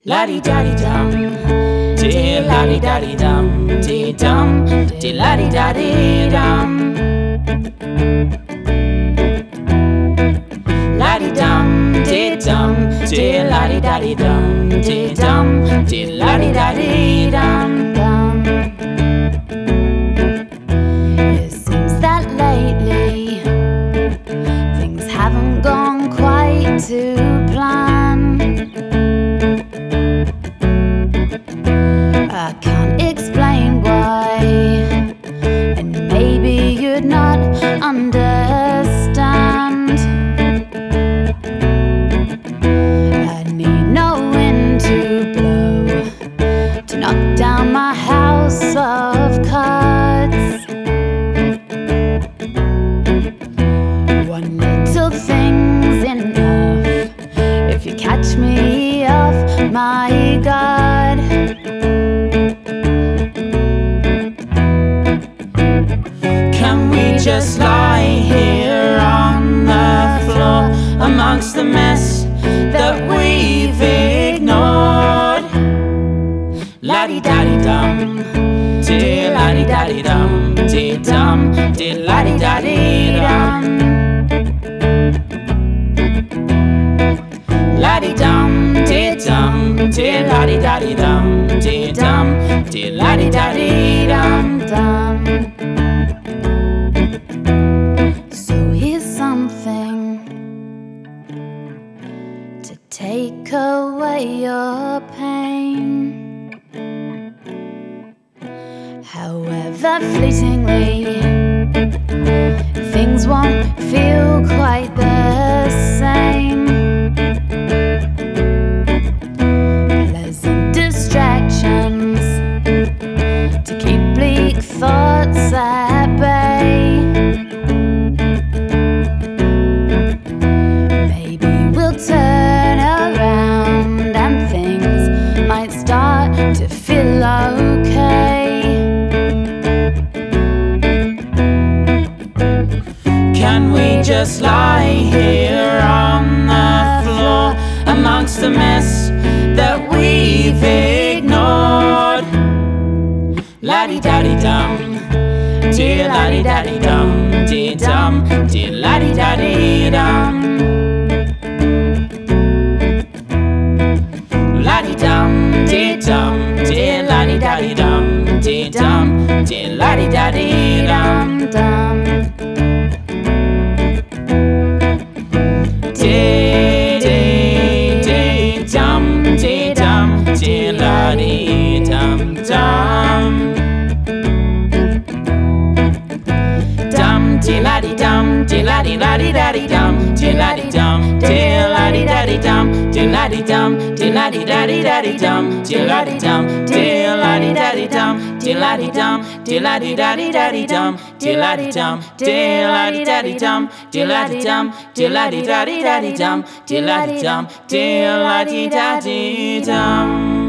La di da di dum, di la di da di dum, di dum, di la di da di dum. La di dum, di dum, di la di da di dum, di dum, di la di da di dum dum. It seems that lately things haven't gone quite to plan. I can't explain why, and maybe you'd not understand. I need no wind to blow to knock down my house of cards. One little thing's enough if you catch me off my guard. Can we just lie here on the floor amongst the mess that we've ignored? La di da di dum, di la di da di dum, di dum, di la di da di dum. La di dum, di dum, di la di da di dum, di dum, di la di da di dum dum. So here's something to take away your pain. However fleetingly, things won't feel quite the same. Pleasant distractions to keep bleak thoughts at bay. Maybe we'll turn around and things might start to feel okay. Can we just lie here on the floor amongst the mess that we've ignored? La di da di dum, di la di da di dum, di dum, di la di da di dum. La di dum, di dum, di la di da di dum, di dum, di la di da di dum dum. Di di dum, di dum, di la di dum dum. Dum di la di dum, di la di da di dum, di la di dum, di la di da di dum, di la di dum, di la di da di dum, di la di dum, di la di da di dum, di la di dum, di la di da di dum, di la di dum, di la di da di dum, di la di dum, di la di da di dum, di la di dum, di la di da di dum.